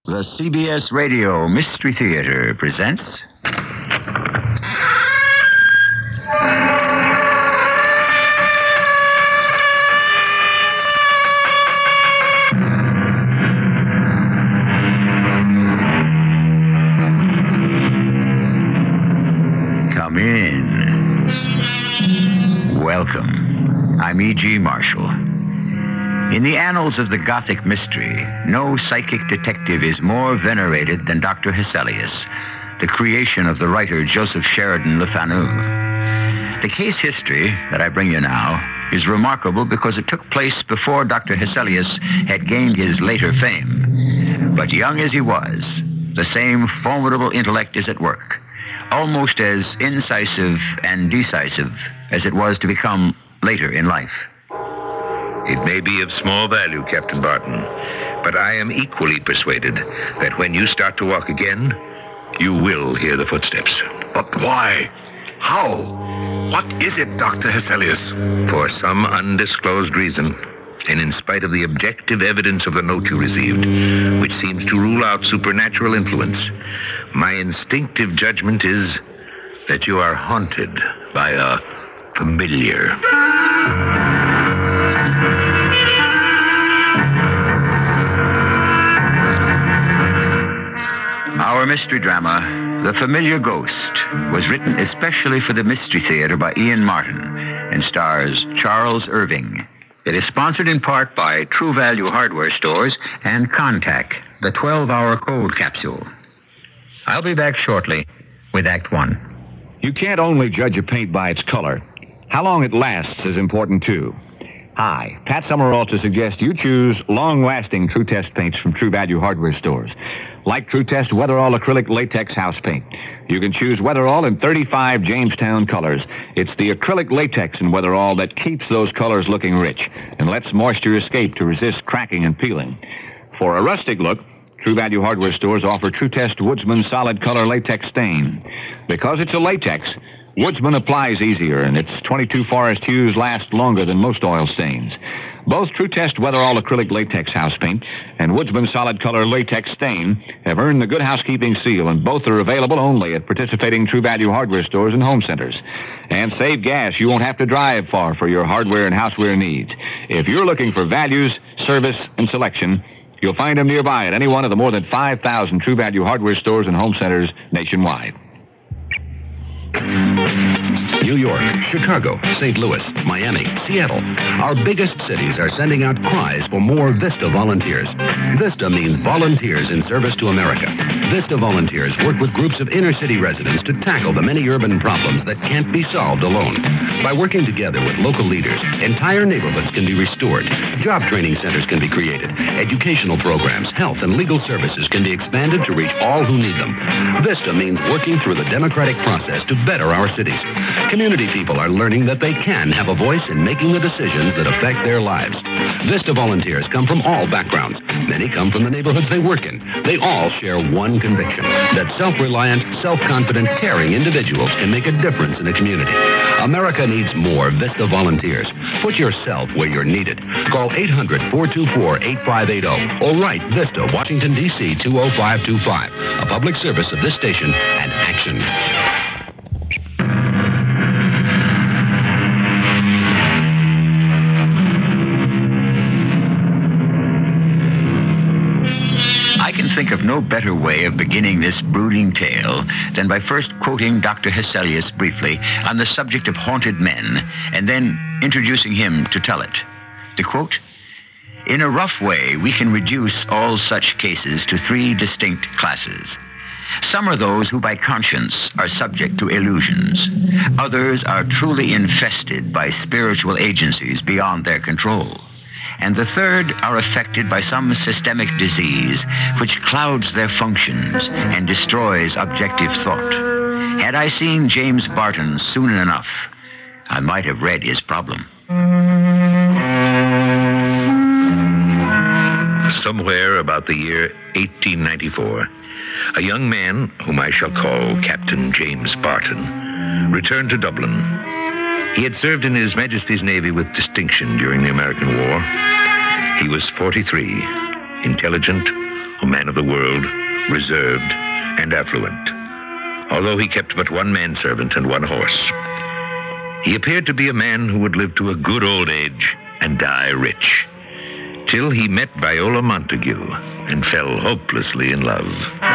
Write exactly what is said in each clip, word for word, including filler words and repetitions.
The C B S Radio Mystery Theater presents... Come in. Welcome. I'm E G. Marshall. In the annals of the Gothic mystery, no psychic detective is more venerated than Doctor Hesselius, the creation of the writer Joseph Sheridan Le Fanu. The case history that I bring you now is remarkable because it took place before Doctor Hesselius had gained his later fame. But young as he was, the same formidable intellect is at work, almost as incisive and decisive as it was to become later in life. It may be of small value, Captain Barton, but I am equally persuaded that when you start to walk again, you will hear the footsteps. But why? How? What is it, Doctor Hesselius? For some undisclosed reason, and in spite of the objective evidence of the note you received, which seems to rule out supernatural influence, my instinctive judgment is that you are haunted by a familiar. Our mystery drama, The Familiar Ghost, was written especially for the Mystery Theater by Ian Martin and stars Charles Irving. It is sponsored in part by True Value Hardware Stores and Contact, the twelve-hour cold capsule. I'll be back shortly with Act One. You can't only judge a paint by its color. How long it lasts is important, too. Hi, Pat Summerall to suggest you choose long-lasting True Test paints from True Value Hardware Stores. Like True Test Weatherall Acrylic Latex House Paint. You can choose Weatherall in thirty-five Jamestown colors. It's the acrylic latex in Weatherall that keeps those colors looking rich and lets moisture escape to resist cracking and peeling. For a rustic look, True Value Hardware Stores offer True Test Woodsman Solid Color Latex Stain. Because it's a latex, Woodsman applies easier, and its twenty-two forest hues last longer than most oil stains. Both True Test Weatherall Acrylic Latex House Paint and Woodsman Solid Color Latex Stain have earned the Good Housekeeping seal, and both are available only at participating True Value Hardware Stores and home centers. And save gas. You won't have to drive far for your hardware and houseware needs. If you're looking for values, service, and selection, you'll find them nearby at any one of the more than five thousand True Value Hardware Stores and home centers nationwide. New York, Chicago, Saint Louis, Miami, Seattle. Our biggest cities are sending out cries for more VISTA volunteers. VISTA means Volunteers in Service to America. VISTA volunteers work with groups of inner-city residents to tackle the many urban problems that can't be solved alone. By working together with local leaders, entire neighborhoods can be restored. Job training centers can be created. Educational programs, health, and legal services can be expanded to reach all who need them. VISTA means working through the democratic process to better our cities. Community people are learning that they can have a voice in making the decisions that affect their lives. VISTA volunteers come from all backgrounds. Many come from the neighborhoods they work in. They all share one conviction, that self-reliant, self-confident, caring individuals can make a difference in a community. America needs more VISTA volunteers. Put yourself where you're needed. Call eight hundred, four two four, eight five eight zero or write VISTA, Washington, D C two oh five two five. A public service of this station and Action. I can think of no better way of beginning this brooding tale than by first quoting Doctor Hesselius briefly on the subject of haunted men, and then introducing him to tell it. The quote, "In a rough way, we can reduce all such cases to three distinct classes. Some are those who by conscience are subject to illusions. Others are truly infested by spiritual agencies beyond their control. And the third are affected by some systemic disease which clouds their functions and destroys objective thought. Had I seen James Barton soon enough, I might have read his problem." Somewhere about the year eighteen ninety-four, a young man, whom I shall call Captain James Barton, returned to Dublin. He had served in His Majesty's Navy with distinction during the American War. He was forty-three, intelligent, a man of the world, reserved, and affluent. Although he kept but one manservant and one horse, he appeared to be a man who would live to a good old age and die rich, till he met Viola Montague and fell hopelessly in love.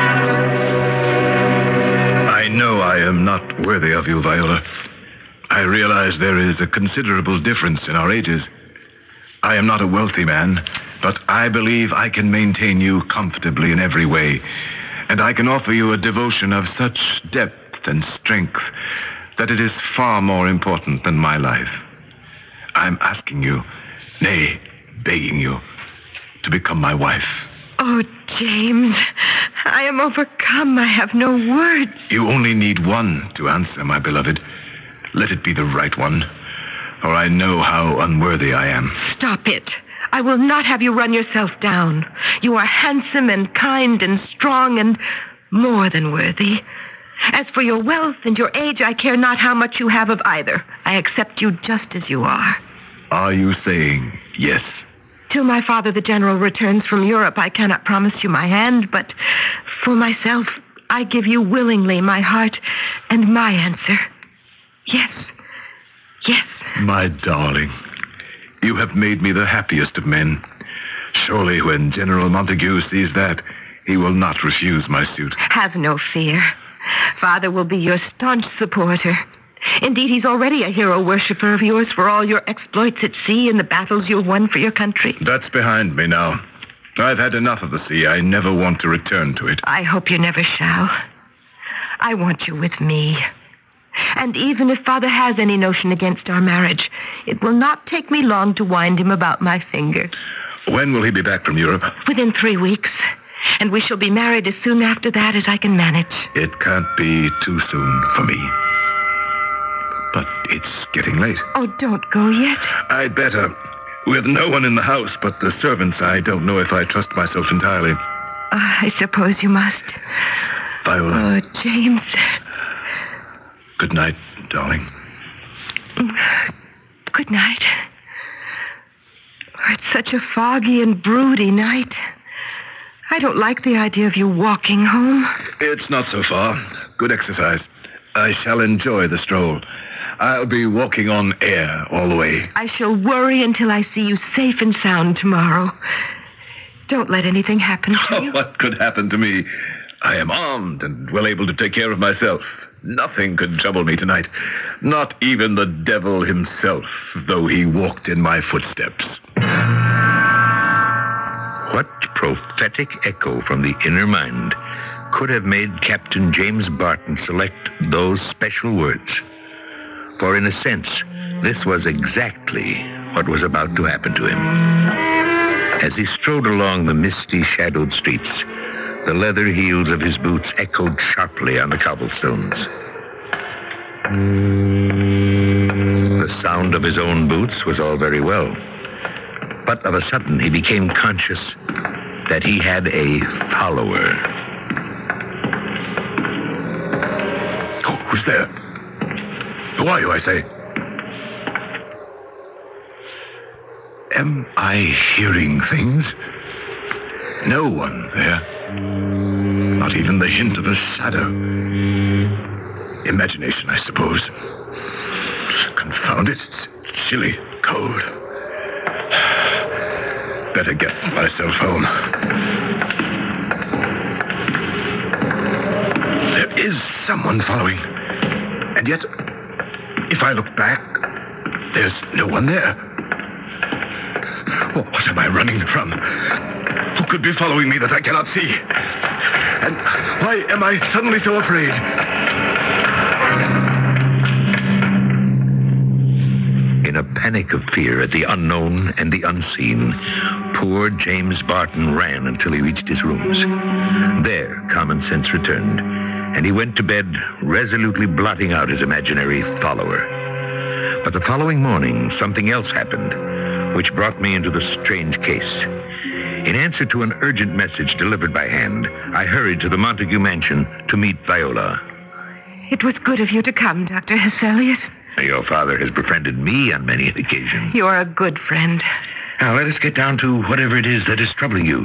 I know I am not worthy of you, Viola. I realize there is a considerable difference in our ages. I am not a wealthy man, but I believe I can maintain you comfortably in every way, and I can offer you a devotion of such depth and strength that it is far more important than my life. I'm asking you, nay, begging you, to become my wife. Oh, James, I am overcome. I have no words. You only need one to answer, my beloved. Let it be the right one, or I know how unworthy I am. Stop it. I will not have you run yourself down. You are handsome and kind and strong and more than worthy. As for your wealth and your age, I care not how much you have of either. I accept you just as you are. Are you saying yes? Till my father, the general, returns from Europe, I cannot promise you my hand, but for myself, I give you willingly my heart and my answer. Yes. Yes. My darling, you have made me the happiest of men. Surely when General Montague sees that, he will not refuse my suit. Have no fear. Father will be your staunch supporter. Indeed, he's already a hero worshiper of yours for all your exploits at sea and the battles you've won for your country. That's behind me now. I've had enough of the sea. I never want to return to it. I hope you never shall. I want you with me. And even if Father has any notion against our marriage, it will not take me long to wind him about my finger. When will he be back from Europe? Within three weeks. And we shall be married as soon after that as I can manage. It can't be too soon for me. But it's getting late. Oh, don't go yet. I'd better. With no one in the house but the servants, I don't know if I trust myself entirely. Uh, I suppose you must. Viola. Oh, James. Good night, darling. Good night. Oh, it's such a foggy and broody night. I don't like the idea of you walking home. It's not so far. Good exercise. I shall enjoy the stroll. I'll be walking on air all the way. I shall worry until I see you safe and sound tomorrow. Don't let anything happen to Oh, you. what could happen to me? I am armed and well able to take care of myself. Nothing could trouble me tonight. Not even the devil himself, though he walked in my footsteps. What prophetic echo from the inner mind could have made Captain James Barton select those special words? For in a sense, this was exactly what was about to happen to him. As he strode along the misty, shadowed streets, the leather heels of his boots echoed sharply on the cobblestones. The sound of his own boots was all very well. But of a sudden, he became conscious that he had a follower. Oh, who's there? Who are you, I say? Am I hearing things? No one there. Not even the hint of a shadow. Imagination, I suppose. Confound it, it's chilly, cold. Better get myself home. There is someone following. And yet, if I look back, there's no one there. Oh, what am I running from? Who could be following me that I cannot see? And why am I suddenly so afraid? In a panic of fear at the unknown and the unseen, poor James Barton ran until he reached his rooms. There, common sense returned, and he went to bed resolutely blotting out his imaginary follower. But the following morning, something else happened, which brought me into the strange case. In answer to an urgent message delivered by hand, I hurried to the Montague mansion to meet Viola. It was good of you to come, Doctor Hesselius. Your father has befriended me on many occasions. You're a good friend. Now, let us get down to whatever it is that is troubling you.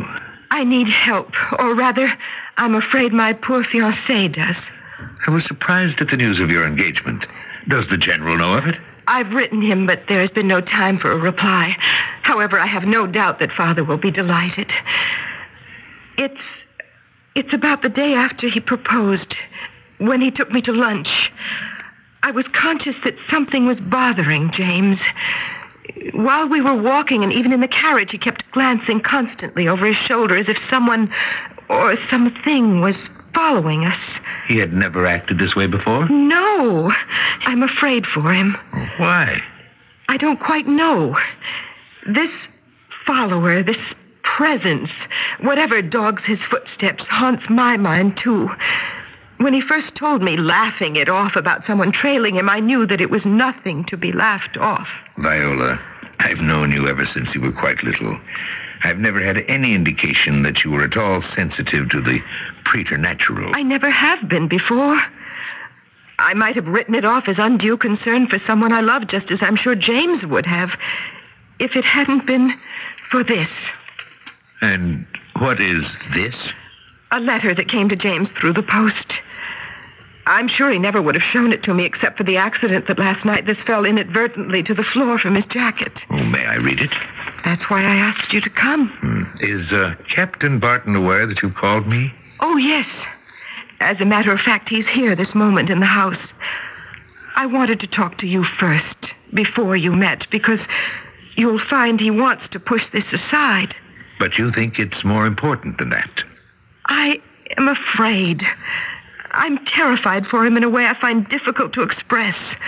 I need help, or rather, I'm afraid my poor fiancé does. I was surprised at the news of your engagement. Does the General know of it? I've written him, but there has been no time for a reply. However, I have no doubt that Father will be delighted. It's... it's about the day after he proposed, when he took me to lunch. I was conscious that something was bothering James. While we were walking, and even in the carriage, he kept glancing constantly over his shoulder as if someone or something was following us. He had never acted this way before? No. I'm afraid for him. Why? I don't quite know. This follower, this presence, whatever dogs his footsteps, haunts my mind, too. When he first told me, laughing it off about someone trailing him, I knew that it was nothing to be laughed off. Viola, I've known you ever since you were quite little. I've never had any indication that you were at all sensitive to the preternatural. I never have been before. I might have written it off as undue concern for someone I loved, just as I'm sure James would have, if it hadn't been for this. And what is this? A letter that came to James through the post. I'm sure he never would have shown it to me except for the accident that last night this fell inadvertently to the floor from his jacket. Oh, may I read it? That's why I asked you to come. Hmm. Is uh, Captain Barton aware that you've called me? Oh, yes. As a matter of fact, he's here this moment in the house. I wanted to talk to you first, before you met, because you'll find he wants to push this aside. But you think it's more important than that? I am afraid. I'm terrified for him in a way I find difficult to express.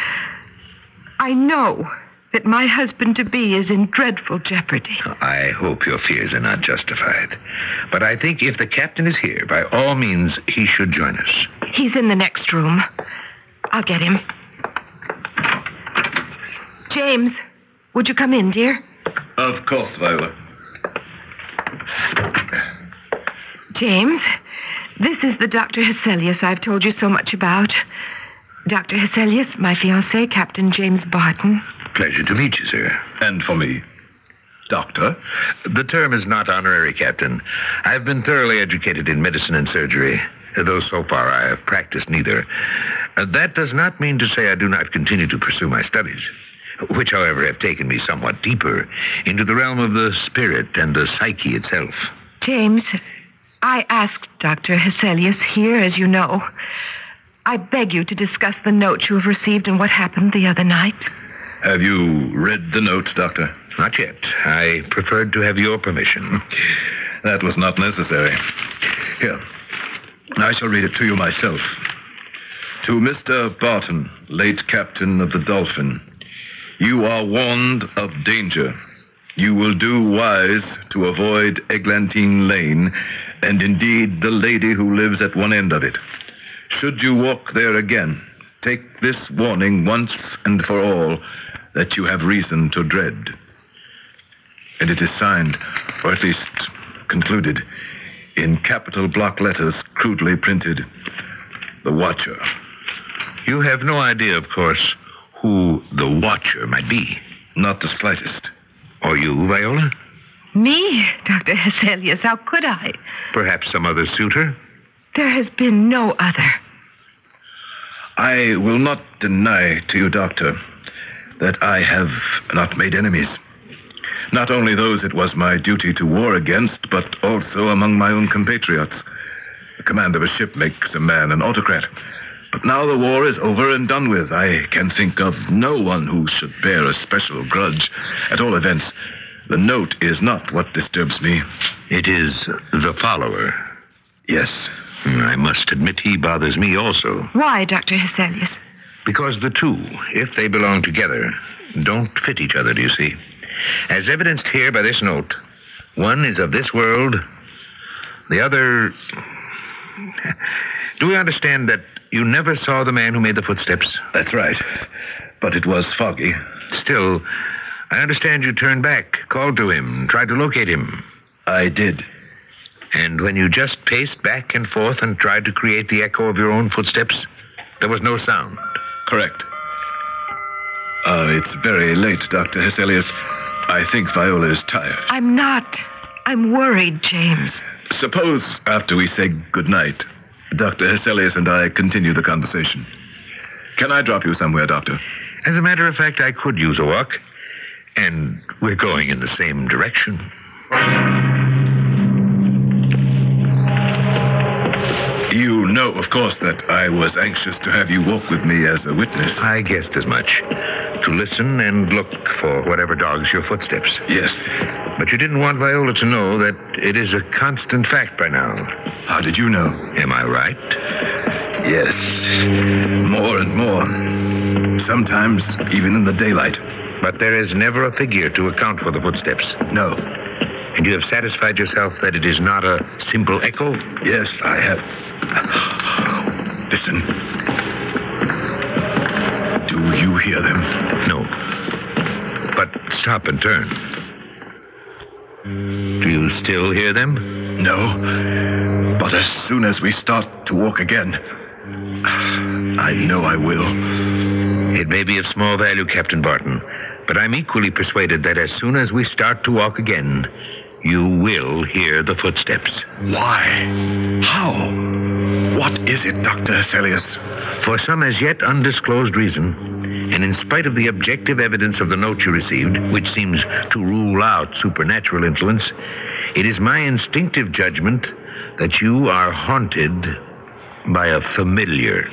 I know that my husband-to-be is in dreadful jeopardy. I hope your fears are not justified. But I think if the captain is here, by all means, he should join us. He's in the next room. I'll get him. James, would you come in, dear? Of course, Viola. James, this is the Doctor Hesselius I've told you so much about. Doctor Hesselius, my fiancé, Captain James Barton. Pleasure to meet you, sir. And for me. Doctor? The term is not honorary, Captain. I've been thoroughly educated in medicine and surgery, though so far I have practiced neither. Uh, that does not mean to say I do not continue to pursue my studies, which, however, have taken me somewhat deeper into the realm of the spirit and the psyche itself. James, I asked Doctor Hesselius here, as you know. I beg you to discuss the note you have received and what happened the other night. Have you read the note, Doctor? Not yet. I preferred to have your permission. That was not necessary. Here, I shall read it to you myself. To Mister Barton, late captain of the Dolphin, you are warned of danger. You will do wise to avoid Eglantine Lane, and indeed the lady who lives at one end of it. Should you walk there again, take this warning once and for all that you have reason to dread. And it is signed, or at least concluded, in capital block letters crudely printed, The Watcher. You have no idea, of course, who the Watcher might be. Not the slightest. Or you, Viola? Me, Doctor Hesselius, how could I? Perhaps some other suitor? There has been no other. I will not deny to you, Doctor, that I have not made enemies. Not only those it was my duty to war against, but also among my own compatriots. The command of a ship makes a man an autocrat. But now the war is over and done with. I can think of no one who should bear a special grudge. At all events, the note is not what disturbs me. It is the follower. Yes. I must admit he bothers me also. Why, Doctor Hesselius? Because the two, if they belong together, don't fit each other, do you see? As evidenced here by this note, one is of this world, the other... Do we understand that you never saw the man who made the footsteps? That's right. But it was foggy. Still, I understand you turned back, called to him, tried to locate him. I did. And when you just paced back and forth and tried to create the echo of your own footsteps, there was no sound. Correct. Uh, it's very late, Doctor Hesselius. I think Viola is tired. I'm not. I'm worried, James. Suppose after we say goodnight, Doctor Hesselius and I continue the conversation. Can I drop you somewhere, Doctor? As a matter of fact, I could use a walk. And we're going in the same direction. You know, of course, that I was anxious to have you walk with me as a witness. I guessed as much. To listen and look for whatever dogs your footsteps. Yes. But you didn't want Viola to know that it is a constant fact by now. How did you know? Am I right? Yes. More and more. Sometimes even in the daylight. But there is never a figure to account for the footsteps. No. And you have satisfied yourself that it is not a simple echo? Yes, I have. Listen. Do you hear them? No. But stop and turn. Do you still hear them? No. But as soon as we start to walk again, I know I will. It may be of small value, Captain Barton, but I'm equally persuaded that as soon as we start to walk again, you will hear the footsteps. Why? How? What is it, Doctor Hesselius? For some as yet undisclosed reason, and in spite of the objective evidence of the note you received, which seems to rule out supernatural influence, it is my instinctive judgment that you are haunted by a familiar.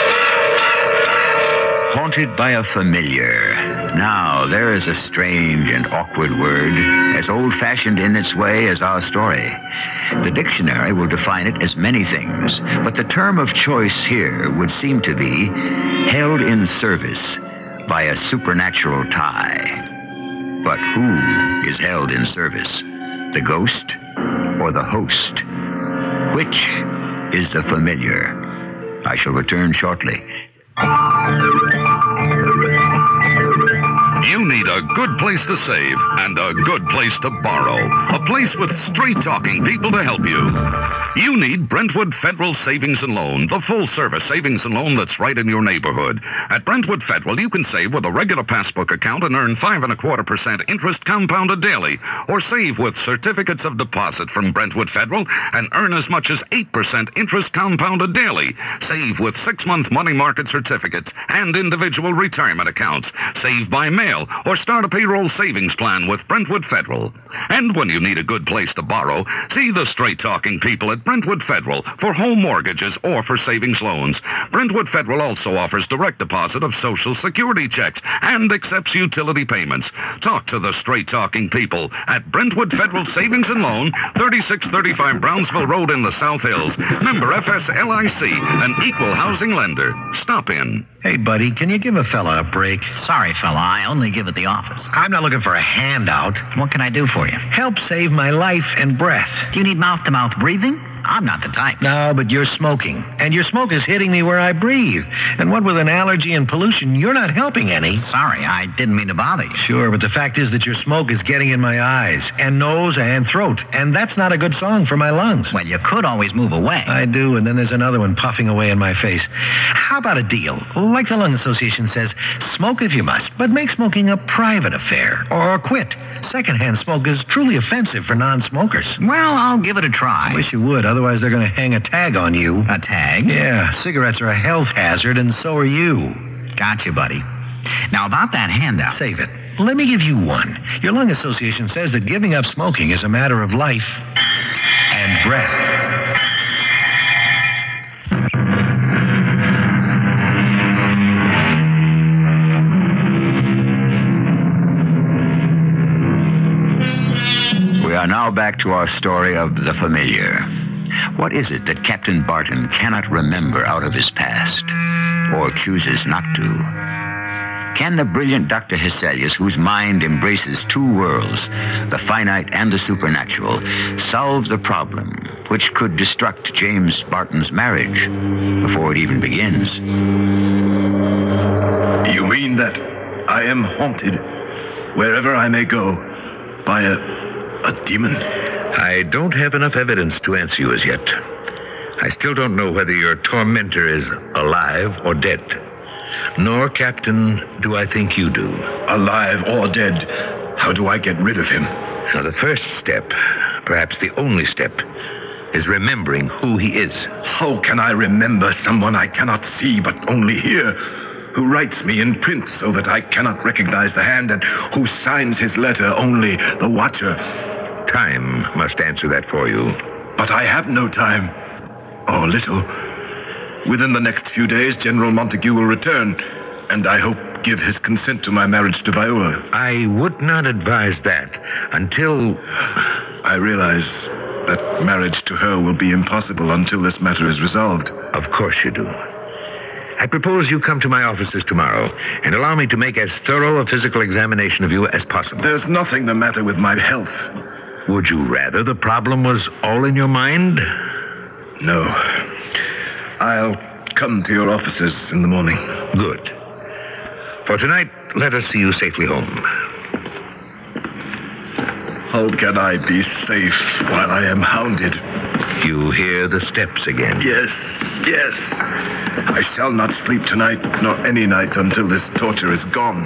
Haunted by a familiar. Now, there is a strange and awkward word, as old-fashioned in its way as our story. The dictionary will define it as many things, but the term of choice here would seem to be held in service by a supernatural tie. But who is held in service? The ghost or the host? Which is the familiar? I shall return shortly. You need a good place to save and a good place to borrow. A place with straight-talking people to help you. You need Brentwood Federal Savings and Loan, the full-service savings and loan that's right in your neighborhood. At Brentwood Federal, you can save with a regular passbook account and earn five and a quarter percent interest compounded daily, or save with certificates of deposit from Brentwood Federal and earn as much as eight percent interest compounded daily. Save with six-month money market certificates and individual retirement accounts. Save by mail or start a payroll savings plan with Brentwood Federal. And when you need a good place to borrow, see the straight-talking people at Brentwood Federal for home mortgages or for savings loans. Brentwood Federal also offers direct deposit of Social Security checks and accepts utility payments. Talk to the straight-talking people at Brentwood Federal Savings and Loan, thirty-six thirty-five Brownsville Road in the South Hills. Member F S L I C, an equal housing lender. Stop in. Hey, buddy, can you give a fella a break? Sorry, fella, I only give at the office. I'm not looking for a handout. What can I do for you? Help save my life and breath. Do you need mouth-to-mouth breathing? I'm not the type. No, but you're smoking. And your smoke is hitting me where I breathe. And what with an allergy and pollution, you're not helping any. Sorry, I didn't mean to bother you. Sure, but the fact is that your smoke is getting in my eyes and nose and throat. And that's not a good song for my lungs. Well, you could always move away. I do, and then there's another one puffing away in my face. How about a deal? Like the Lung Association says, smoke if you must, but make smoking a private affair. Or quit. Secondhand smoke is truly offensive for non-smokers. Well, I'll give it a try. I wish you would, otherwise they're going to hang a tag on you. A tag? Yeah, cigarettes are a health hazard, and so are you. Gotcha, buddy. Now, about that handout. Save it. Let me give you one. Your Lung Association says that giving up smoking is a matter of life and breath. We are now back to our story of the familiar. What is it that Captain Barton cannot remember out of his past, or chooses not to? Can the brilliant Doctor Hesselius, whose mind embraces two worlds, the finite and the supernatural, solve the problem which could destruct James Barton's marriage before it even begins? You mean that I am haunted wherever I may go by a, a demon? I don't have enough evidence to answer you as yet. I still don't know whether your tormentor is alive or dead. Nor, Captain, do I think you do. Alive or dead, how do I get rid of him? Now, the first step perhaps the only step, is remembering who he is. How can I remember someone I cannot see but only hear, who writes me in print so that I cannot recognize the hand, and who signs his letter only the Watcher? Time must answer that for you. But I have no time, or little. Within the next few days, General Montague will return, and I hope give his consent to my marriage to Viola. I would not advise that until... I realize that marriage to her will be impossible until this matter is resolved. Of course you do. I propose you come to my offices tomorrow and allow me to make as thorough a physical examination of you as possible. There's nothing the matter with my health. Would you rather the problem was all in your mind? No. I'll come to your offices in the morning. Good. For tonight, let us see you safely home. How can I be safe while I am hounded? You hear the steps again. Yes, yes. I shall not sleep tonight, nor any night until this torture is gone.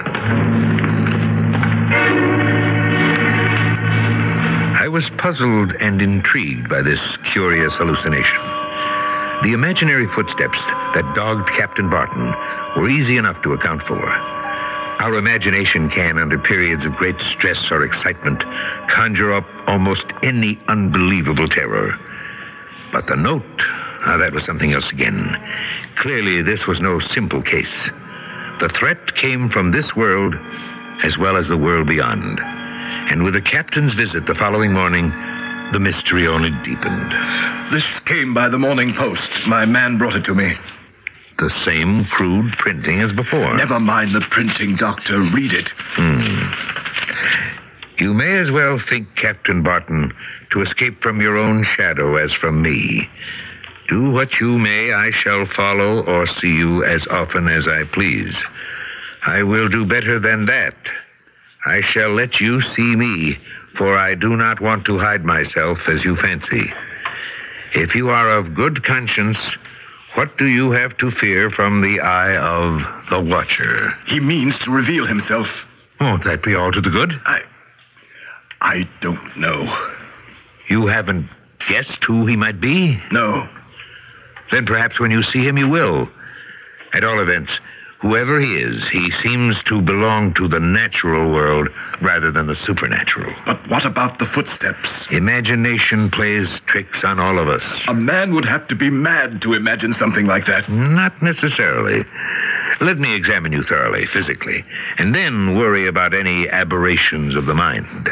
I was puzzled and intrigued by this curious hallucination. The imaginary footsteps that dogged Captain Barton were easy enough to account for. Our imagination can, under periods of great stress or excitement, conjure up almost any unbelievable terror. But the note, ah, that was something else again. Clearly, this was no simple case. The threat came from this world as well as the world beyond. And with the captain's visit the following morning, the mystery only deepened. This came by the morning post. My man brought it to me. The same crude printing as before. Never mind the printing, Doctor. Read it. Hmm. You may as well think, Captain Barton, to escape from your own shadow as from me. Do what you may, I shall follow or see you as often as I please. I will do better than that. I shall let you see me, for I do not want to hide myself as you fancy. If you are of good conscience, what do you have to fear from the eye of the Watcher? He means to reveal himself. Won't that be all to the good? I... I don't know. You haven't guessed who he might be? No. Then perhaps when you see him, you will. At all events, whoever he is, he seems to belong to the natural world rather than the supernatural. But what about the footsteps? Imagination plays tricks on all of us. A man would have to be mad to imagine something like that. Not necessarily. Let me examine you thoroughly, physically, and then worry about any aberrations of the mind.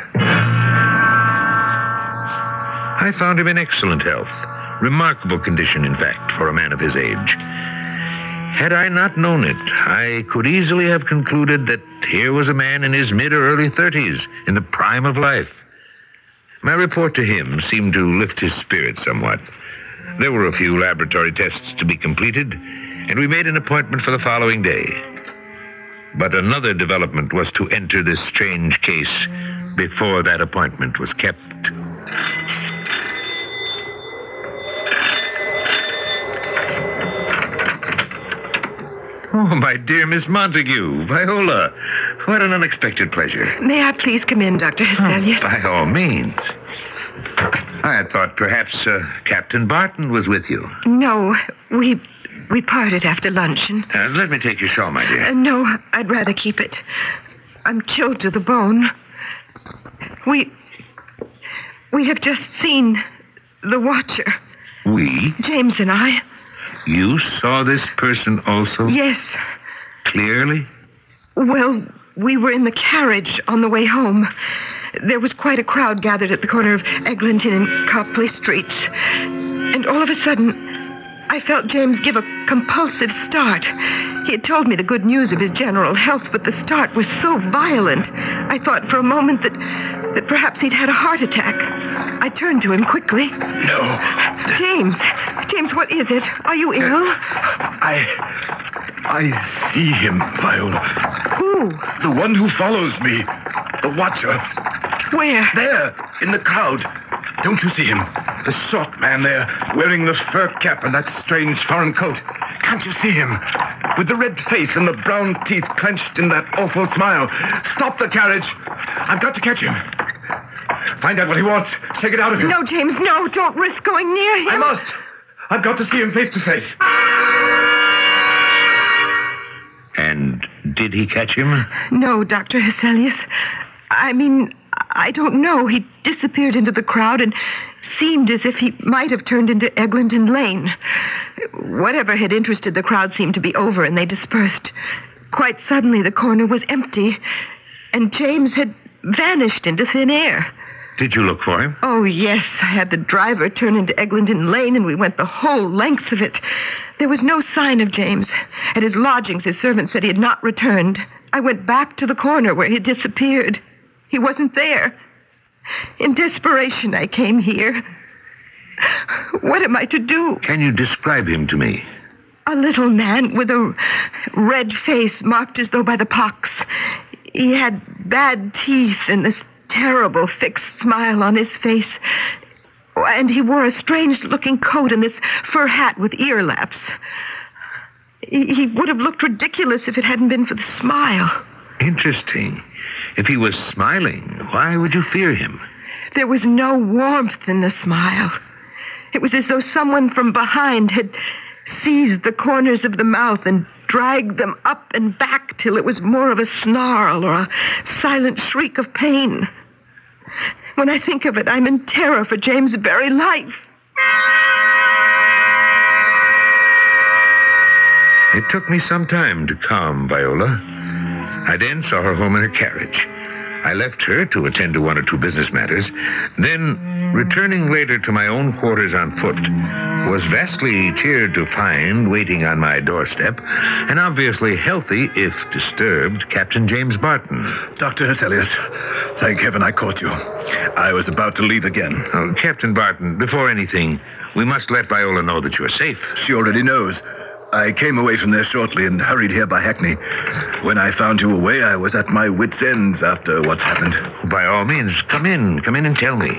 I found him in excellent health. Remarkable condition, in fact, for a man of his age. Had I not known it, I could easily have concluded that here was a man in his mid or early thirties, in the prime of life. My report to him seemed to lift his spirits somewhat. There were a few laboratory tests to be completed, and we made an appointment for the following day. But another development was to enter this strange case before that appointment was kept. Oh, my dear Miss Montague, Viola, what an unexpected pleasure. May I please come in, Doctor Hesselius? By all means. I had thought perhaps uh, Captain Barton was with you. No, we we parted after luncheon. Uh, let me take your shawl, my dear. Uh, no, I'd rather keep it. I'm chilled to the bone. We we have just seen the Watcher. We? James and I. You saw this person also? Yes. Clearly? Well, we were in the carriage on the way home. There was quite a crowd gathered at the corner of Eglinton and Copley Streets. And all of a sudden, I felt James give a compulsive start. He had told me the good news of his general health, but the start was so violent, I thought for a moment that, that perhaps he'd had a heart attack. I turned to him quickly. No. James, James, what is it? Are you ill? I... I see him, Viola. Who? The one who follows me. The Watcher. Where? There, in the crowd. Don't you see him? The short man there, wearing the fur cap and that strange foreign coat. Can't you see him? With the red face and the brown teeth clenched in that awful smile. Stop the carriage. I've got to catch him. Find out what he wants. Take it out of him. No, James, no. Don't risk going near him. I must. I've got to see him face to face. And did he catch him? No, Doctor Hesselius. I mean, I don't know. He disappeared into the crowd and seemed as if he might have turned into Eglinton Lane. Whatever had interested the crowd seemed to be over, and they dispersed. Quite suddenly, the corner was empty, and James had vanished into thin air. Did you look for him? Oh, yes. I had the driver turn into Eglinton Lane, and we went the whole length of it. There was no sign of James. At his lodgings, his servant said he had not returned. I went back to the corner where he had disappeared. He wasn't there. In desperation, I came here. What am I to do? Can you describe him to me? A little man with a red face marked as though by the pox. He had bad teeth and this terrible fixed smile on his face. And he wore a strange-looking coat and this fur hat with ear laps. He, he would have looked ridiculous if it hadn't been for the smile. Interesting. If he was smiling, why would you fear him? There was no warmth in the smile. It was as though someone from behind had seized the corners of the mouth and dragged them up and back till it was more of a snarl or a silent shriek of pain. When I think of it, I'm in terror for James' very life. It took me some time to calm Viola. I then saw her home in her carriage. I left her to attend to one or two business matters. Then, returning later to my own quarters on foot, was vastly cheered to find, waiting on my doorstep, an obviously healthy, if disturbed, Captain James Barton. Doctor Hesselius, thank heaven I caught you. I was about to leave again. Oh, Captain Barton, before anything, we must let Viola know that you're safe. She already knows. I came away from there shortly and hurried here by Hackney. When I found you away, I was at my wits' ends after what's happened. By all means, come in. Come in and tell me.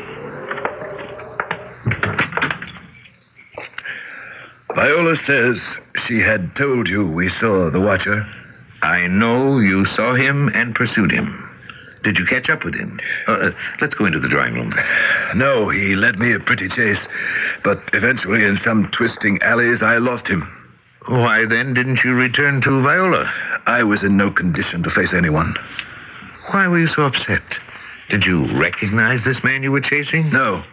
Viola says she had told you we saw the Watcher. I know you saw him and pursued him. Did you catch up with him? Uh, uh, let's go into the drawing room. No, he led me a pretty chase. But eventually, in some twisting alleys, I lost him. Why, then, didn't you return to Viola? I was in no condition to face anyone. Why were you so upset? Did you recognize this man you were chasing? No.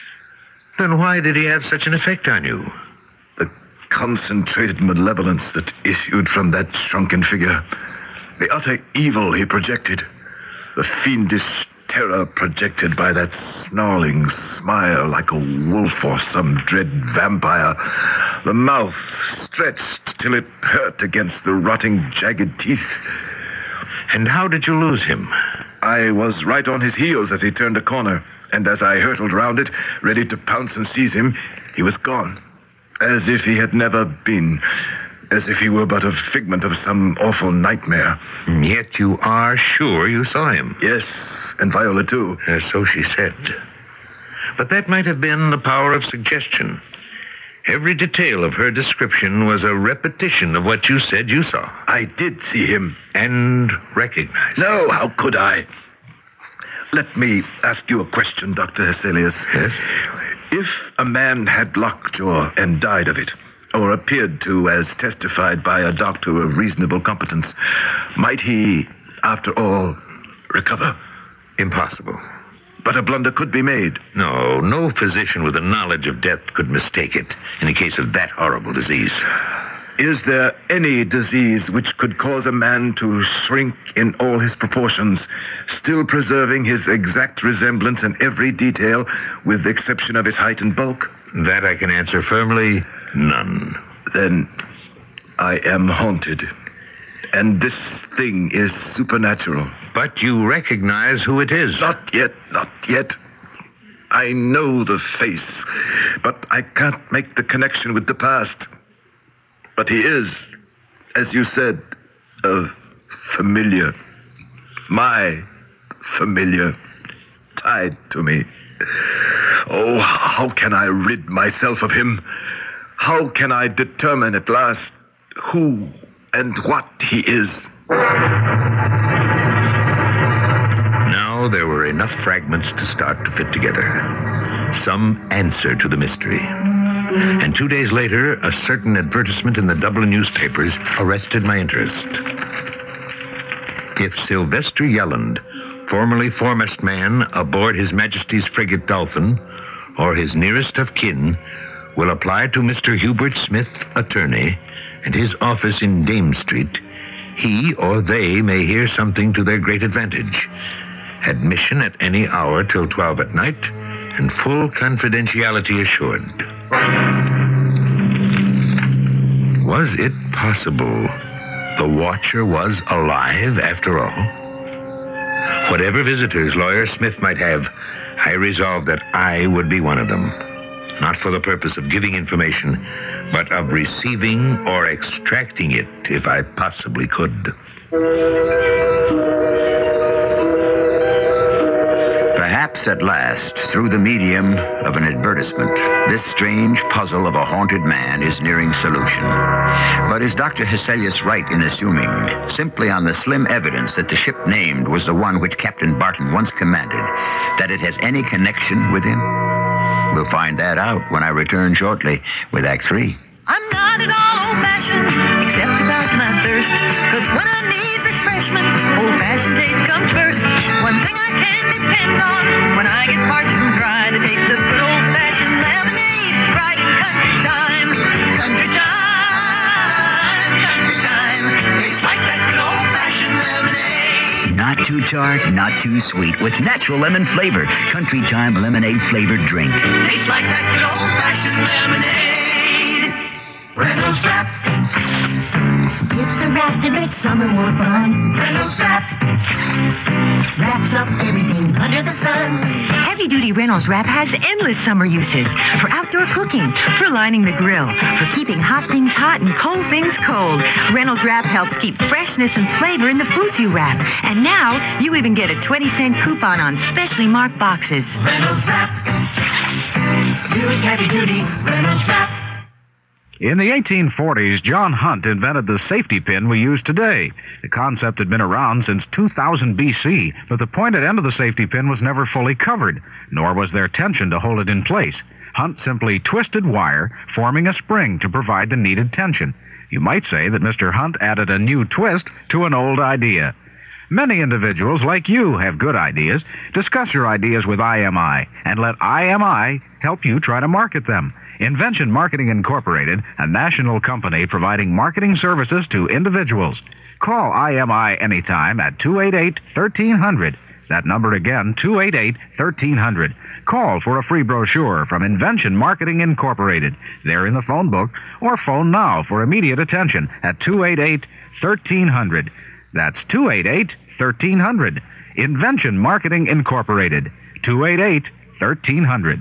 Then why did he have such an effect on you? The concentrated malevolence that issued from that shrunken figure. The utter evil he projected. The fiendish terror projected by that snarling smile like a wolf or some dread vampire. The mouth stretched till it hurt against the rotting, jagged teeth. And how did you lose him? I was right on his heels as he turned a corner, and as I hurtled round it, ready to pounce and seize him, he was gone. As if he had never been. As if he were but a figment of some awful nightmare. And yet you are sure you saw him. Yes, and Viola too. Uh, so she said. But that might have been the power of suggestion. Every detail of her description was a repetition of what you said you saw. I did see him. And recognized him. No, how could I? Let me ask you a question, Doctor Hesselius. Yes? If a man had lockjaw and died of it, or appeared to as testified by a doctor of reasonable competence, might he, after all, recover? Impossible. But a blunder could be made. No, no physician with a knowledge of death could mistake it in a case of that horrible disease. Is there any disease which could cause a man to shrink in all his proportions, still preserving his exact resemblance in every detail, with the exception of his height and bulk? That I can answer firmly, none. Then I am haunted, and this thing is supernatural. But you recognize who it is. Not yet, not yet. I know the face, but I can't make the connection with the past. But he is, as you said, a familiar. My familiar, tied to me. Oh, how can I rid myself of him? How can I determine at last who and what he is? Now Now there were enough fragments to start to fit together. Some answer to the mystery. And two days later, a certain advertisement in the Dublin newspapers arrested my interest. If Sylvester Yelland, formerly foremast man aboard His Majesty's frigate Dolphin, or his nearest of kin, will apply to Mister Hubert Smith, attorney, and his office in Dame Street, he or they may hear something to their great advantage. Admission at any hour till twelve at night, and full confidentiality assured. Was it possible the watcher was alive after all? Whatever visitors Lawyer Smith might have, I resolved that I would be one of them. Not for the purpose of giving information, but of receiving or extracting it if I possibly could. Perhaps at last, through the medium of an advertisement, this strange puzzle of a haunted man is nearing solution. But is Doctor Hesselius right in assuming, simply on the slim evidence that the ship named was the one which Captain Barton once commanded, that it has any connection with him? We'll find that out when I return shortly with Act Three. I'm not at all old-fashioned, except about my thirst. Cause when I need refreshment, old-fashioned taste comes first. One thing I can depend on, when I get parched and dry, the taste of good old-fashioned lemonade, right in country time. Country time, country time, tastes like that good old-fashioned lemonade. Not too tart, not too sweet, with natural lemon flavor. Country Time lemonade flavored drink. Tastes like that good old-fashioned lemonade. Reynolds Wrap. It's the wrap that makes summer more fun. Reynolds Wrap wraps up everything under the sun. Heavy-duty Reynolds Wrap has endless summer uses. For outdoor cooking, for lining the grill, for keeping hot things hot and cold things cold. Reynolds Wrap helps keep freshness and flavor in the foods you wrap. And now, you even get a twenty cent coupon on specially marked boxes. Reynolds Wrap. Use heavy-duty Reynolds Wrap. In the eighteen forties, John Hunt invented the safety pin we use today. The concept had been around since two thousand B C, but the pointed end of the safety pin was never fully covered, nor was there tension to hold it in place. Hunt simply twisted wire, forming a spring to provide the needed tension. You might say that Mister Hunt added a new twist to an old idea. Many individuals like you have good ideas. Discuss your ideas with I M I, and let I M I help you try to market them. Invention Marketing Incorporated, a national company providing marketing services to individuals. Call I M I anytime at two eight eight, one three zero zero. That number again, two eight eight, one three zero zero. Call for a free brochure from Invention Marketing Incorporated. They're in the phone book, or phone now for immediate attention at two eight eight, one three zero zero. That's two eight eight, one three zero zero. Invention Marketing Incorporated, two eight eight, one three zero zero.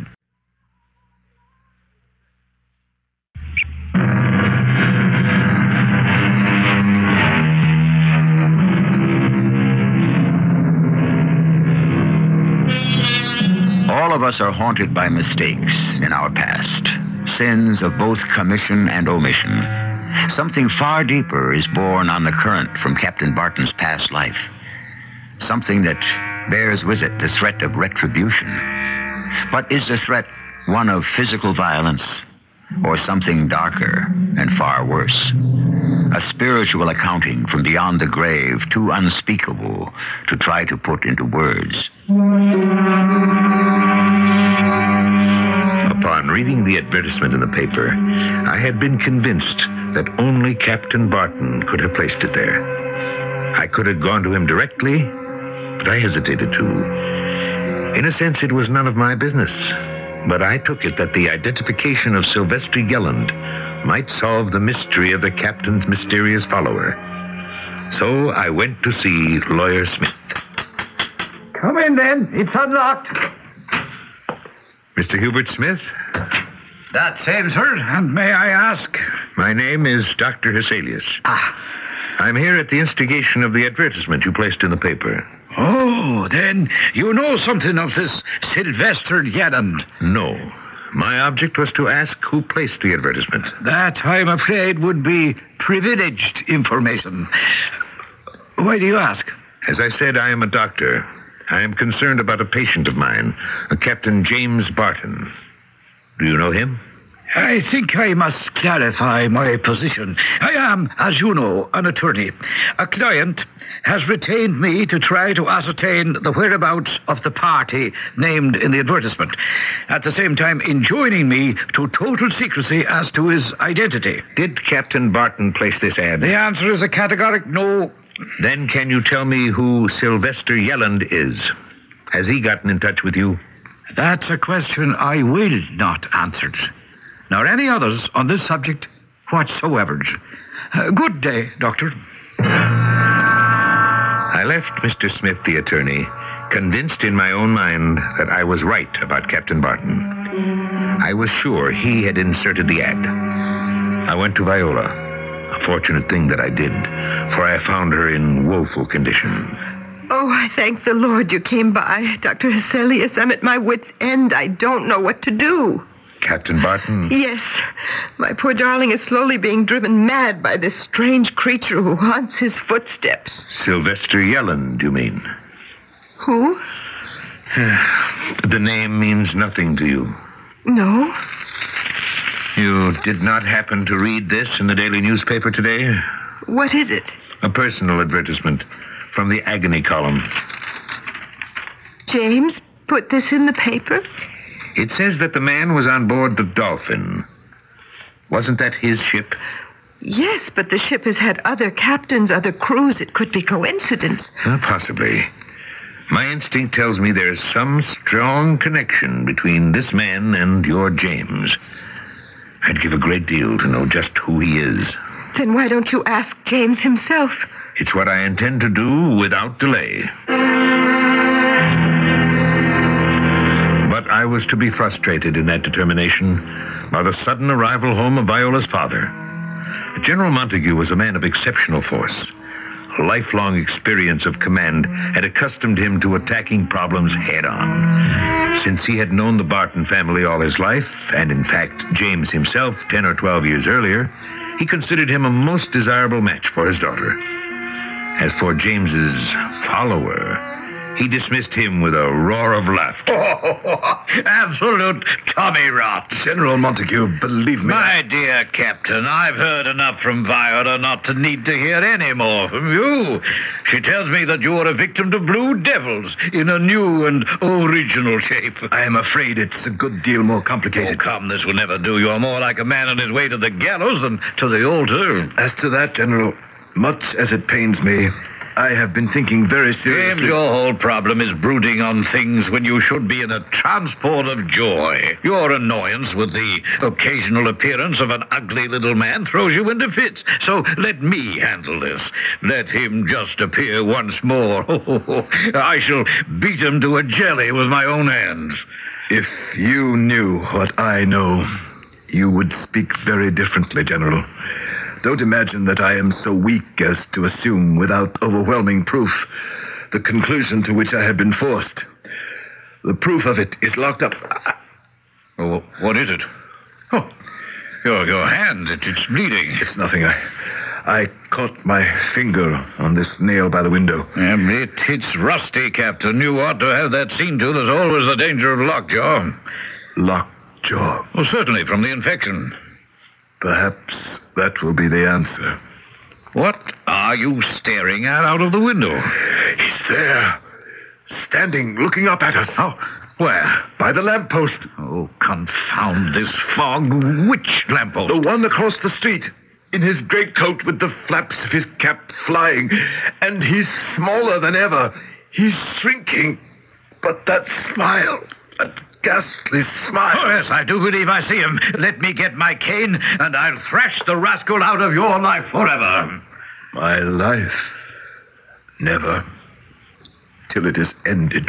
All of us are haunted by mistakes in our past, sins of both commission and omission. Something far deeper is born on the current from Captain Barton's past life. Something that bears with it the threat of retribution. But is the threat one of physical violence, or something darker and far worse? A spiritual accounting from beyond the grave, too unspeakable to try to put into words. Upon reading the advertisement in the paper, I had been convinced that only Captain Barton could have placed it there. I could have gone to him directly, but I hesitated to. In a sense, it was none of my business, but I took it that the identification of Sylvester Yelland might solve the mystery of the captain's mysterious follower. So I went to see Lawyer Smith. Come in, then. It's unlocked. Mister Hubert Smith? That same, sir. And may I ask? My name is Doctor Hesselius. Ah. I'm here at the instigation of the advertisement you placed in the paper. Oh, then you know something of this Sylvester Yelland. No. My object was to ask who placed the advertisement. That, I'm afraid, would be privileged information. Why do you ask? As I said, I am a doctor. I am concerned about a patient of mine, a Captain James Barton. Do you know him? I think I must clarify my position. I am, as you know, an attorney. A client has retained me to try to ascertain the whereabouts of the party named in the advertisement, at the same time enjoining me to total secrecy as to his identity. Did Captain Barton place this ad? The answer is a categoric no. Then can you tell me who Sylvester Yelland is? Has he gotten in touch with you? That's a question I will not answer, nor any others on this subject whatsoever. Uh, good day, Doctor. I left Mister Smith, the attorney, convinced in my own mind that I was right about Captain Barton. I was sure he had inserted the ad. I went to Viola. A fortunate thing that I did, for I found her in woeful condition. Oh, I thank the Lord you came by, Doctor Hesselius. I'm at my wit's end. I don't know what to do. Captain Barton? Yes. My poor darling is slowly being driven mad by this strange creature who haunts his footsteps. Sylvester Yelland, you mean? Who? The name means nothing to you. No. You did not happen to read this in the daily newspaper today? What is it? A personal advertisement from the agony column. James put this in the paper? It says that the man was on board the Dolphin. Wasn't that his ship? Yes, but the ship has had other captains, other crews. It could be coincidence. Uh, possibly. My instinct tells me there's some strong connection between this man and your James. I'd give a great deal to know just who he is. Then why don't you ask James himself? It's what I intend to do without delay. But I was to be frustrated in that determination by the sudden arrival home of Viola's father. General Montague was a man of exceptional force. A lifelong experience of command had accustomed him to attacking problems head-on. Since he had known the Barton family all his life, and in fact James himself ten or twelve years earlier, he considered him a most desirable match for his daughter. As for James's follower, he dismissed him with a roar of laughter. Oh, absolute Tommy rot. General Montague, believe me. My dear Captain, I've heard enough from Viola not to need to hear any more from you. She tells me that you're a victim to blue devils in a new and original shape. I am afraid it's a good deal more complicated. Oh, come, this will never do. You're more like a man on his way to the gallows than to the altar. As to that, General, much as it pains me, I have been thinking very seriously. James, your whole problem is brooding on things when you should be in a transport of joy. Your annoyance with the occasional appearance of an ugly little man throws you into fits. So let me handle this. Let him just appear once more. I shall beat him to a jelly with my own hands. If you knew what I know, you would speak very differently, General. Don't imagine that I am so weak as to assume, without overwhelming proof, the conclusion to which I have been forced. The proof of it is locked up. Oh, what is it? Oh, your, your hand, it, it's bleeding. It's nothing. I, I caught my finger on this nail by the window. Um, it, it's rusty, Captain. You ought to have that seen to. There's always the danger of lockjaw. Lockjaw? Well, certainly, from the infection. Perhaps that will be the answer. What are you staring at out of the window? He's there, standing, looking up at us. Oh, where? By the lamppost. Oh, confound this fog. Which lamppost? The one across the street, in his greatcoat with the flaps of his cap flying. And he's smaller than ever. He's shrinking. But that smile, that ghastly smile. Oh, yes, I do believe I see him. Let me get my cane, and I'll thrash the rascal out of your life forever. My life? Never. Till it is ended.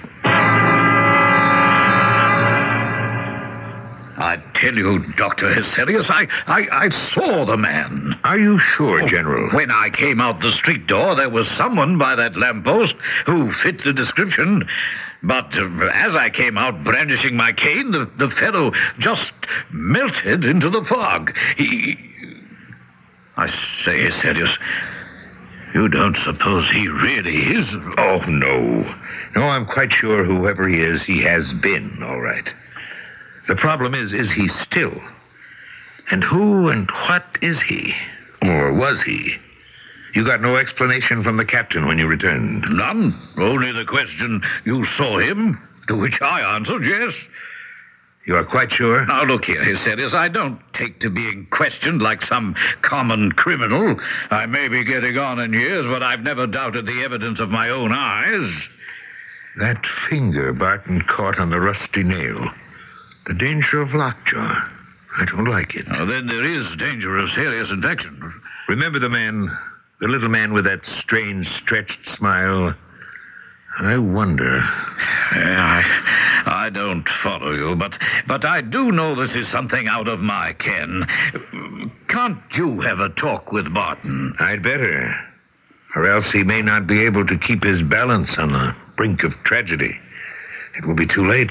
I tell you, Doctor Hesselius, I, I, I saw the man. Are you sure, General? When I came out the street door, there was someone by that lamppost who fit the description. But uh, as I came out brandishing my cane, the, the fellow just melted into the fog. He... I say, Hesselius, You don't suppose he really is? Oh, no. No, I'm quite sure whoever he is, he has been, all right. The problem is, is he still? And who and what is he? Or was he? You got no explanation from the captain when you returned? None. Only the question, you saw him? To which I answered yes. You are quite sure? Now, look here, Hyselius. I don't take to being questioned like some common criminal. I may be getting on in years, but I've never doubted the evidence of my own eyes. That finger Barton caught on the rusty nail. The danger of lockjaw. I don't like it. Now, then there is danger of serious infection. Remember the man, the little man with that strange, stretched smile? I wonder. I, I don't follow you, but but I do know this is something out of my ken. Can't you have a talk with Barton? I'd better, or else he may not be able to keep his balance on the brink of tragedy. It will be too late.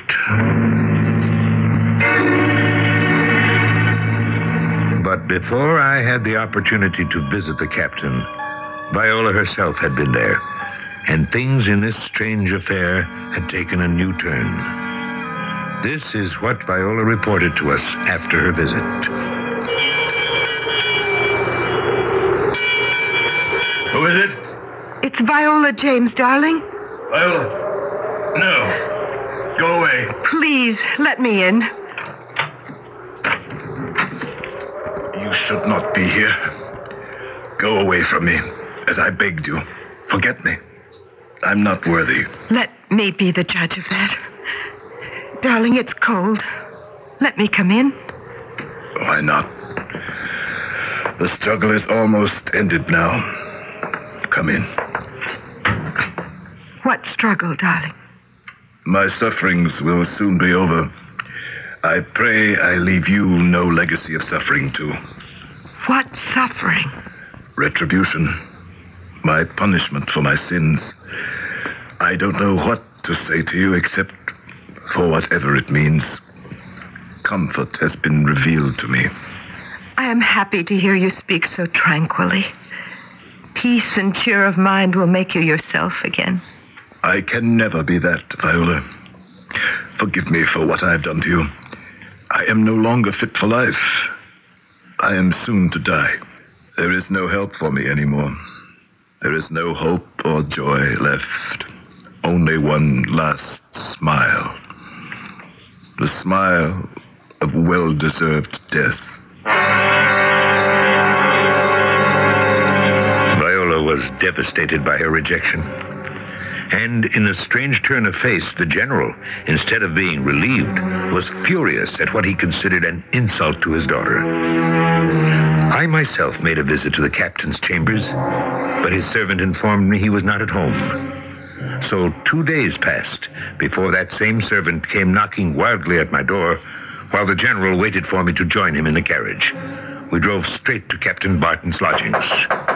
But before I had the opportunity to visit the captain, Viola herself had been there. And things in this strange affair had taken a new turn. This is what Viola reported to us after her visit. Who is it? It's Viola James, darling. Viola. No. Go away. Please, let me in. You should not be here. Go away from me, as I begged you. Forget me. I'm not worthy. Let me be the judge of that. Darling, it's cold. Let me come in. Why not? The struggle is almost ended now. Come in. What struggle, darling? My sufferings will soon be over. I pray I leave you no legacy of suffering, too. What suffering? Retribution. My punishment for my sins. I don't know what to say to you except for whatever it means. Comfort has been revealed to me. I am happy to hear you speak so tranquilly. Peace and cheer of mind will make you yourself again. I can never be that, Viola. Forgive me for what I have done to you. I am no longer fit for life. I am soon to die. There is no help for me anymore. There is no hope or joy left. Only one last smile. The smile of well-deserved death. Viola was devastated by her rejection. And in a strange turn of face, the general, instead of being relieved, was furious at what he considered an insult to his daughter. I myself made a visit to the captain's chambers, but his servant informed me he was not at home. So two days passed before that same servant came knocking wildly at my door while the general waited for me to join him in the carriage. We drove straight to Captain Barton's lodgings.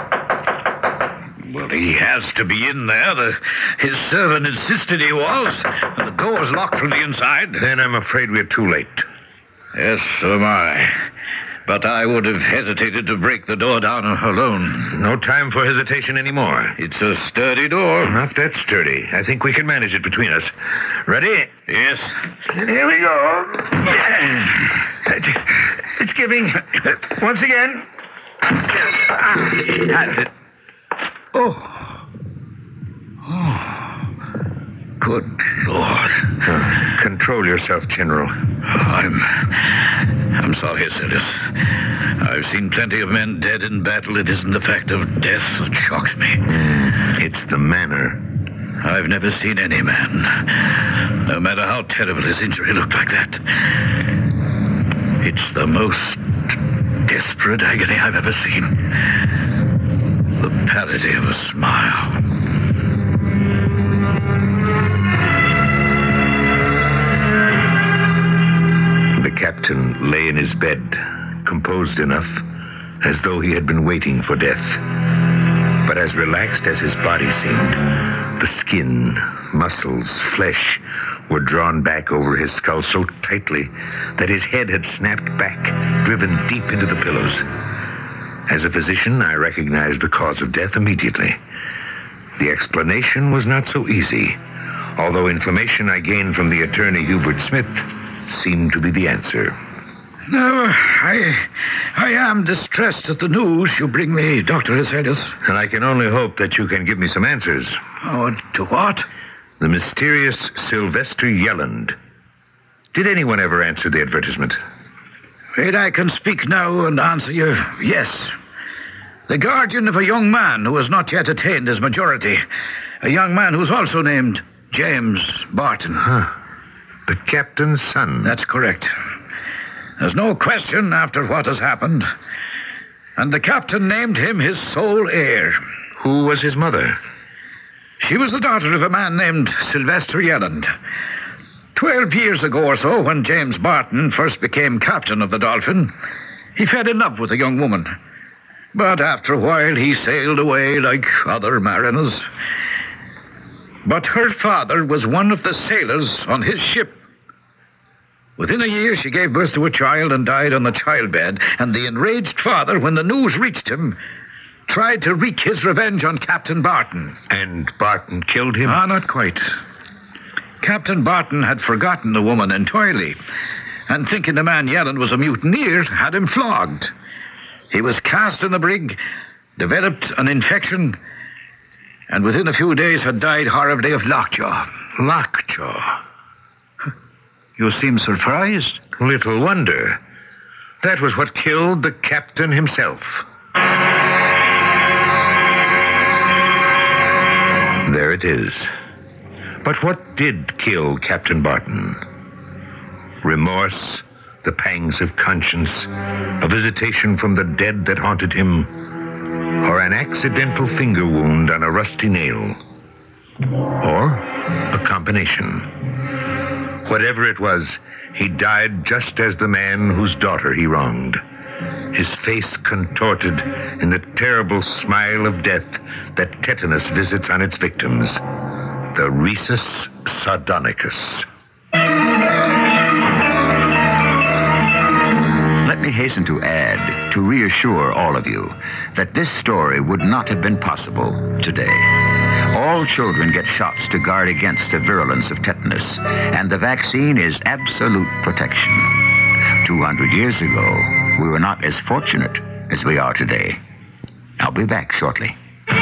Well, he has to be in there. The, his servant insisted he was. And the door's locked from the inside. Then I'm afraid we're too late. Yes, so am I. But I would have hesitated to break the door down alone. No time for hesitation anymore. It's a sturdy door. Not that sturdy. I think we can manage it between us. Ready? Yes. Here we go. It's giving. Once again. That's it. Oh. Oh. Good Lord. Uh, control yourself, General. I'm... I'm sorry, Hyselius. I've seen plenty of men dead in battle. It isn't the fact of death that shocks me. Mm, it's the manner. I've never seen any man, no matter how terrible his injury, looked like that. It's the most desperate agony I've ever seen. The parody of a smile. The captain lay in his bed, composed enough, as though he had been waiting for death. But as relaxed as his body seemed, the skin, muscles, flesh were drawn back over his skull so tightly that his head had snapped back, driven deep into the pillows. As a physician, I recognized the cause of death immediately. The explanation was not so easy, although information I gained from the attorney Hubert Smith seemed to be the answer. No, I I am distressed at the news you bring me, Doctor Hesselius. And I can only hope that you can give me some answers. Oh, to what? The mysterious Sylvester Yelland. Did anyone ever answer the advertisement? Wait, I can speak now and answer you yes. The guardian of a young man who has not yet attained his majority. A young man who's also named James Barton. Huh. The captain's son. That's correct. There's no question after what has happened. And the captain named him his sole heir. Who was his mother? She was the daughter of a man named Sylvester Yelland. Twelve years ago or so, when James Barton first became captain of the Dolphin, he fell in love with a young woman. But after a while, he sailed away like other mariners. But her father was one of the sailors on his ship. Within a year, she gave birth to a child and died on the childbed, and the enraged father, when the news reached him, tried to wreak his revenge on Captain Barton. And Barton killed him? Ah, not quite. Captain Barton had forgotten the woman entirely, and thinking the man Yelland was a mutineer, had him flogged. He was cast in the brig, developed an infection, and within a few days had died horribly of lockjaw. Lockjaw? You seem surprised. Little wonder. That was what killed the captain himself. There it is. But what did kill Captain Barton? Remorse, the pangs of conscience, a visitation from the dead that haunted him, or an accidental finger wound on a rusty nail, or a combination. Whatever it was, he died just as the man whose daughter he wronged, his face contorted in the terrible smile of death that tetanus visits on its victims, the Rhesus sardonicus. Let me hasten to add, to reassure all of you, that this story would not have been possible today. All children get shots to guard against the virulence of tetanus, and the vaccine is absolute protection. two hundred years ago, we were not as fortunate as we are today. I'll be back shortly.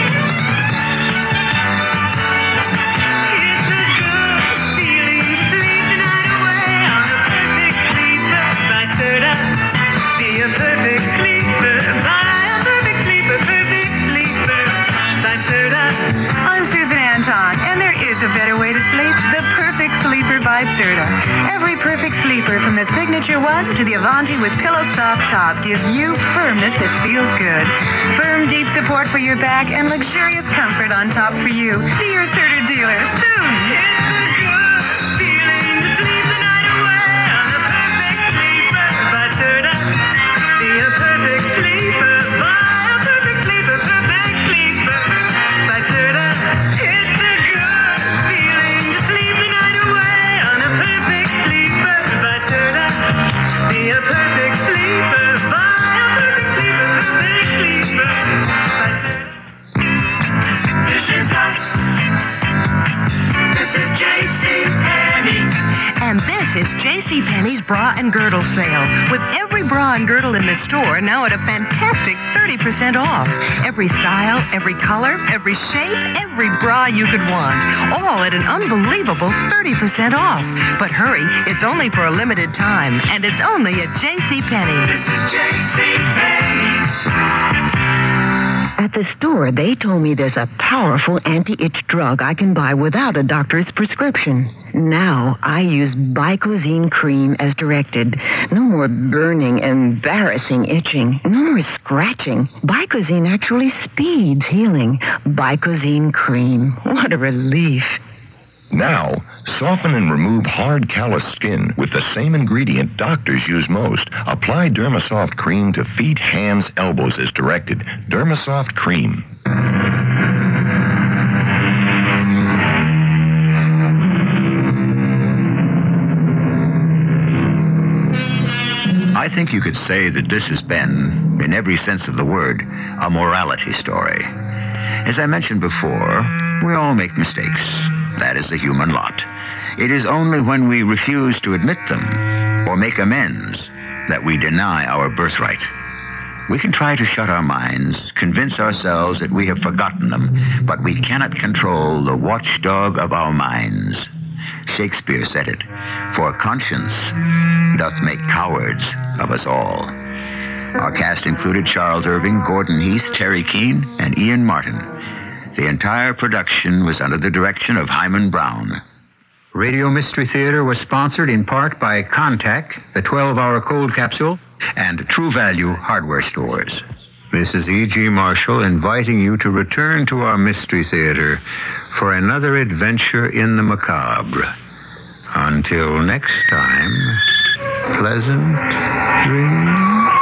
A better way to sleep, the Perfect Sleeper by Serta. Every Perfect Sleeper, from the Signature One to the Avanti with Pillow Soft Top, gives you firmness that feels good. Firm, deep support for your back and luxurious comfort on top for you. See your Serta dealer soon. It's a good feeling to sleep the night away on a Perfect Sleeper by Serta. Be a perfect sleeper, buy a Perfect Sleeper, Perfect Sleeper by Serta. It's a Be a perfect sleeper, buy a perfect sleeper, perfect sleeper. This is us. This is JCPenney. And this is JCPenney's Bra and Girdle Sale. With every bra and girdle in the store now at a fantastic thirty percent off. Every style, every color, every shape, every bra you could want. All at an unbelievable thirty percent off. But hurry, it's only for a limited time, and it's only at JCPenney. This is JCPenney. At the store, they told me there's a powerful anti-itch drug I can buy without a doctor's prescription. Now, I use Bicozine cream as directed. No more burning, embarrassing itching. No more scratching. Bicozine actually speeds healing. Bicozine cream. What a relief. Now, soften and remove hard, callous skin with the same ingredient doctors use most. Apply Dermasoft cream to feet, hands, elbows as directed. Dermasoft cream. I think you could say that this has been, in every sense of the word, a morality story. As I mentioned before, we all make mistakes. That is the human lot. It is only when we refuse to admit them or make amends that we deny our birthright. We can try to shut our minds, convince ourselves that we have forgotten them, but we cannot control the watchdog of our minds. Shakespeare said it, "For conscience doth make cowards of us all." Our cast included Charles Irving, Gordon Heath, Terry Keane, and Ian Martin. The entire production was under the direction of Hyman Brown. Radio Mystery Theater was sponsored in part by Contact, the twelve-hour cold capsule, and True Value hardware stores. This is E G. Marshall inviting you to return to our Mystery Theater for another adventure in the macabre. Until next time, pleasant dreams.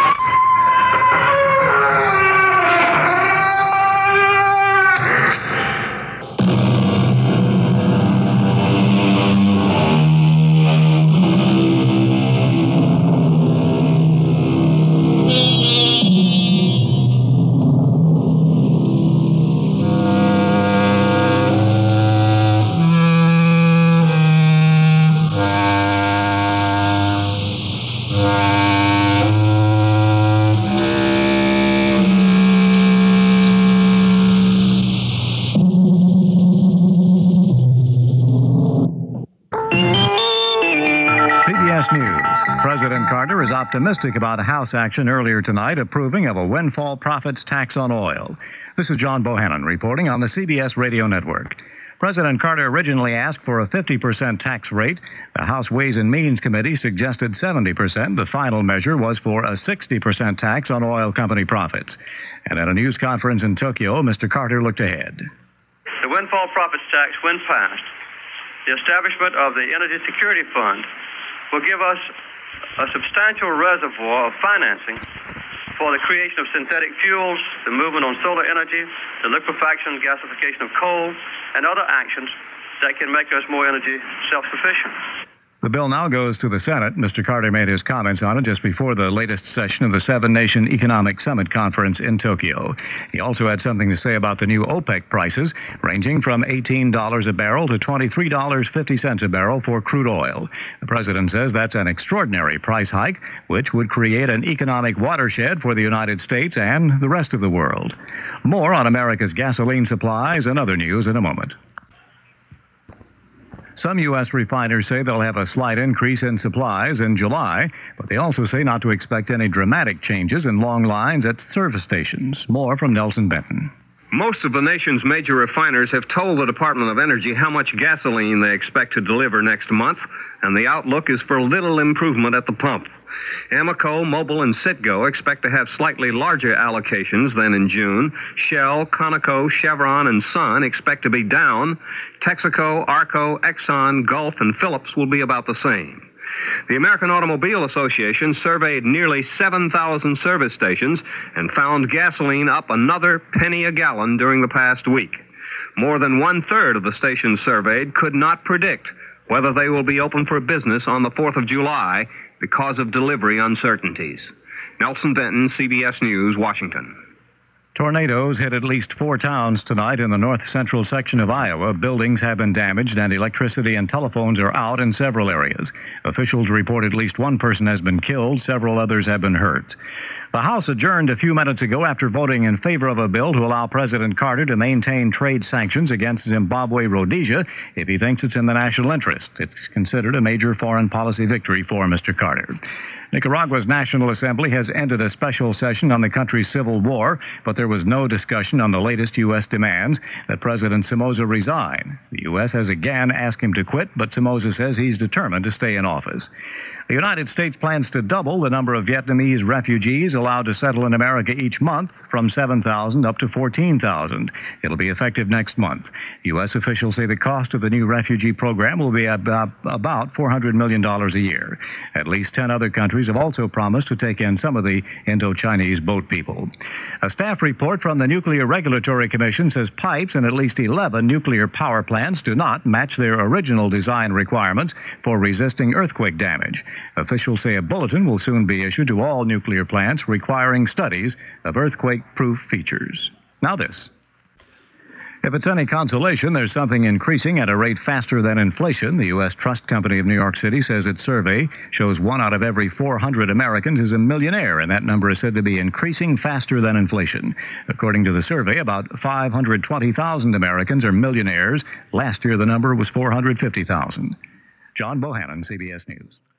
Optimistic about House action earlier tonight approving of a windfall profits tax on oil. This is John Bohannon reporting on the C B S radio network. President Carter originally asked for a fifty percent tax rate. The House Ways and Means Committee suggested seventy percent. The final measure was for a sixty percent tax on oil company profits. And at a news conference in Tokyo, Mister Carter looked ahead. The windfall profits tax, when passed, the establishment of the Energy Security Fund will give us a substantial reservoir of financing for the creation of synthetic fuels, the movement on solar energy, the liquefaction and gasification of coal, and other actions that can make us more energy self-sufficient. The bill now goes to the Senate. Mister Carter made his comments on it just before the latest session of the Seven-Nation Economic Summit Conference in Tokyo. He also had something to say about the new OPEC prices, ranging from eighteen dollars a barrel to twenty-three dollars and fifty cents a barrel for crude oil. The president says that's an extraordinary price hike, which would create an economic watershed for the United States and the rest of the world. More on America's gasoline supplies and other news in a moment. Some U S refiners say they'll have a slight increase in supplies in July, but they also say not to expect any dramatic changes in long lines at service stations. More from Nelson Benton. Most of the nation's major refiners have told the Department of Energy how much gasoline they expect to deliver next month, and the outlook is for little improvement at the pump. Amoco, Mobil, and Citgo expect to have slightly larger allocations than in June. Shell, Conoco, Chevron, and Sun expect to be down. Texaco, Arco, Exxon, Gulf, and Phillips will be about the same. The American Automobile Association surveyed nearly seven thousand service stations and found gasoline up another penny a gallon during the past week. More than one-third of the stations surveyed could not predict whether they will be open for business on the fourth of July because of delivery uncertainties. Nelson Benton, C B S News, Washington. Tornadoes hit at least four towns tonight in the north-central section of Iowa. Buildings have been damaged and electricity and telephones are out in several areas. Officials report at least one person has been killed. Several others have been hurt. The House adjourned a few minutes ago after voting in favor of a bill to allow President Carter to maintain trade sanctions against Zimbabwe Rhodesia if he thinks it's in the national interest. It's considered a major foreign policy victory for Mister Carter. Nicaragua's National Assembly has ended a special session on the country's civil war, but there was no discussion on the latest U S demands that President Somoza resign. The U S has again asked him to quit, but Somoza says he's determined to stay in office. The United States plans to double the number of Vietnamese refugees allowed to settle in America each month from seven thousand up to fourteen thousand. It'll be effective next month. U S officials say the cost of the new refugee program will be about, about four hundred million dollars a year. At least ten other countries have also promised to take in some of the Indo-Chinese boat people. A staff report from the Nuclear Regulatory Commission says pipes in at least eleven nuclear power plants do not match their original design requirements for resisting earthquake damage. Officials say a bulletin will soon be issued to all nuclear plants requiring studies of earthquake-proof features. Now this. If it's any consolation, there's something increasing at a rate faster than inflation. The U S Trust Company of New York City says its survey shows one out of every four hundred Americans is a millionaire, and that number is said to be increasing faster than inflation. According to the survey, about five hundred twenty thousand Americans are millionaires. Last year, the number was four hundred fifty thousand. John Bohannon, C B S News.